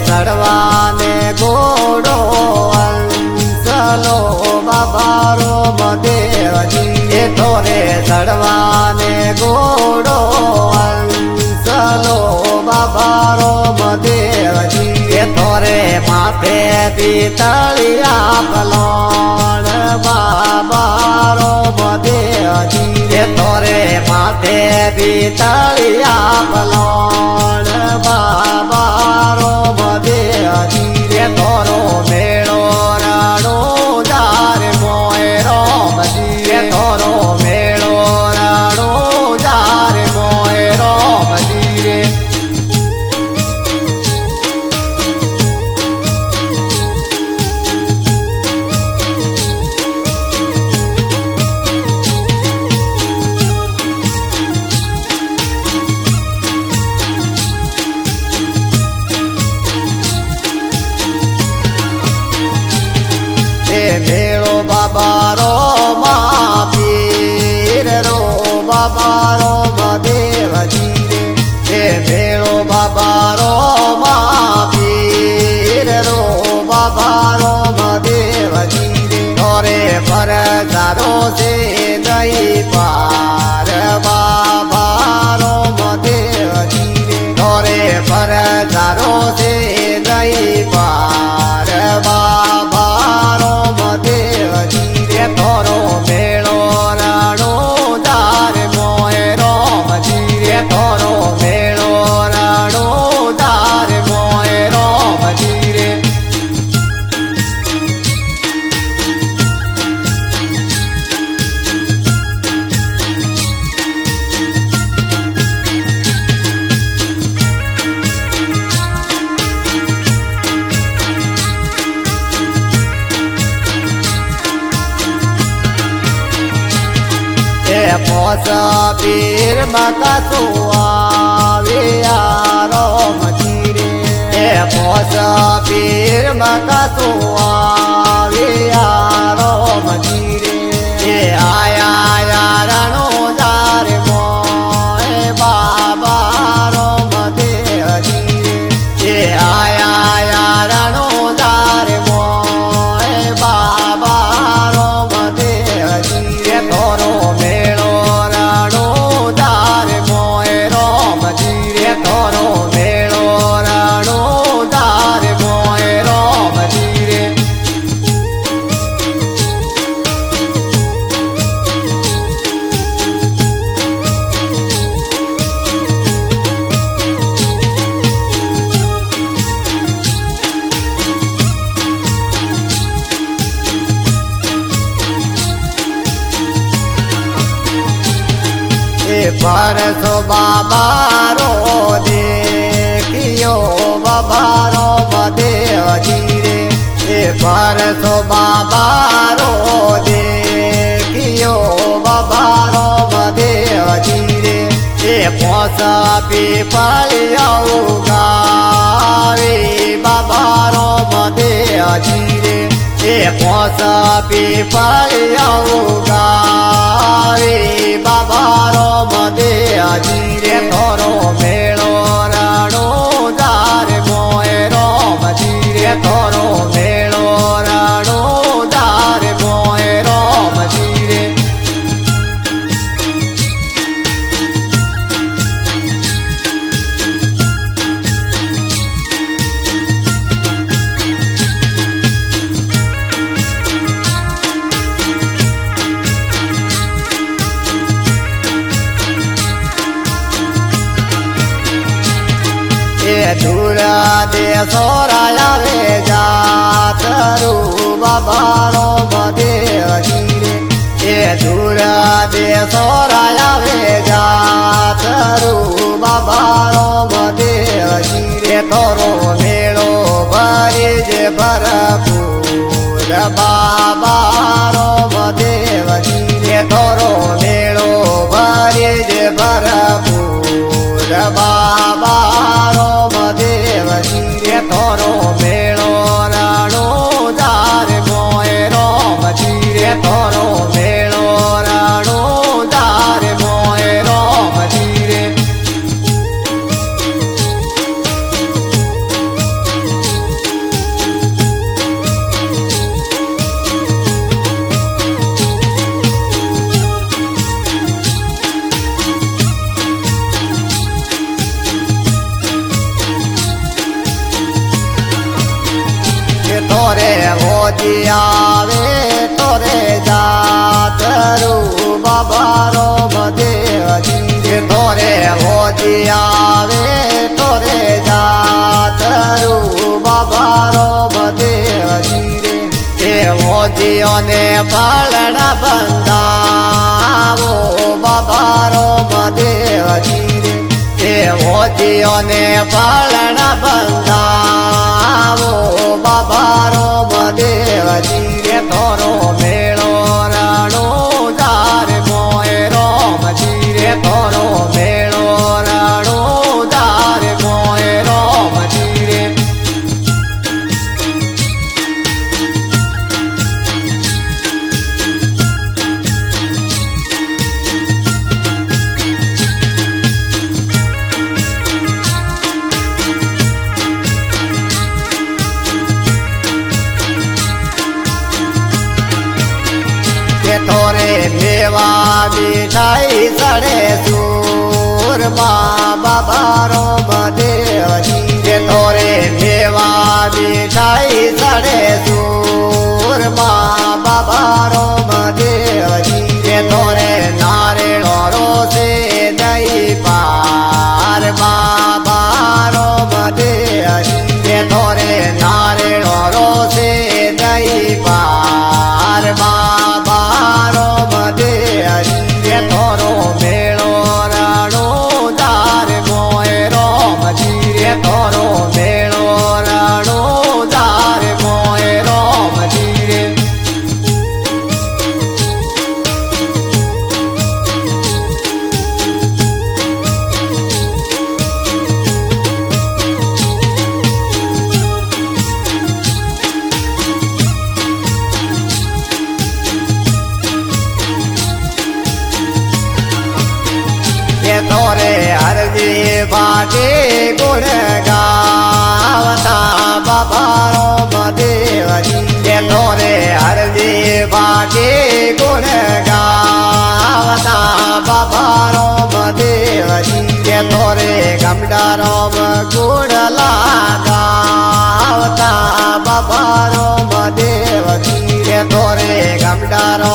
चढ़वाने घोड़ो अंसलो बाबारो मदेव जी थोरे चढ़वाने घोड़ो अंसलो बाबारो मदेव जी थोरे माथे पीतलिया पलोण बाबारो मदेव जी थोरे माथे पीतलिया पलोण बाबारो मदेव जी थोरो मेड़ो राणो जार मोए रोम जी थोरो मेड़ो राणो जार मोए रोम जी मेड़ो बाबारो माँ पीर रो बाबारो मदेव जी रे मेड़ो बाबारो माँ पीर रो बाबारो मदेव जी रे थोरे पर चारो से नहीं पार बाबारो मदेव जी रे थोरे पर चारो से नहीं पार बाबारो मदेव जी रे थोरो मेड़ो राणो दार मोए रोम जी रे थोरो मेड़ो राणो दार मोए रोम जी रे पोसा पीर मकसुआ यारो मजीरे पोसा पीर मकसुआ यारो मजीरे आया यारणो जार मोए बाबा रो मदेव जी आया यारणो जार मोए बाबा रो मदेव जी थोरो मेड़ो राणो दार मोए रोम जी रे थोरो मेड़ो राणो दार मोए रोम जी रे परसो बाबारो देखियो बाबारो मदेव जी रे परसो बाबारो देखियो बाबारो मदेव जी रे पोसा पीपलियाऊ गावे बाबारो मदेव जी रे पोसा पीपलियाऊ गावे बाबारो मदेव जी रे थोरो मेड़ो राणो दार मोए रोम जी रे थोरो मेड़ो राणो दार मोए रोम जी रे दूरा दे सोराया रे जात रू बाबारो मदेव जी रे दूरा दे सोराया रे जात रू बाबारो मदेव जी रे थोरो मेड़ो भरी जे भरपूर बाबारो मदेव जी रे थोरो मेड़ो भरी जे भरपूर बाबारो मदेव जी रे थोरो मेड़ो राणो दार मोए रोम जी रे थोरो मेड़ो राणो दार मोए रोम जी रे जी आवे तोरे जात रू बाबा रोम देव जी रे तोरे वो जी आवे तोरे जात रू बाबा रोम देव जी रे वो जियो ने पालना बंदावो बाबा रोम देव जी रे वो जियो ने पालना बंदावो बाबा रोम देव जी रे तोरो मेलो राणो दार मोए रोम जी रे तोरो मेलो राणो दार मोए रोम जी रे तोरे मेवा मिठाई सड़े सूर बाबा रोम देव जी रे तोरे मेवा मिठाई सड़े सूर बाबा रोम देव जी रे तोरे नारेलो रोसे दही पार बाबा रोम देव जी रे तोरे नारेलो रोसे दही पार बाबा रोम देव जी रे तोरो मेलो राणो दार मोए रोम जी रे तोरो मेलो राणो दार मोए रोम जी रे तोरे हर जी बाटे गुण गावता बाबा रोम देव जी तोरे हर जी बाटे गुण गावता बाबा रोम देव जी तोरे गमडा रोम गुण लगावता बाबा रोम देव जी तोरे गमडा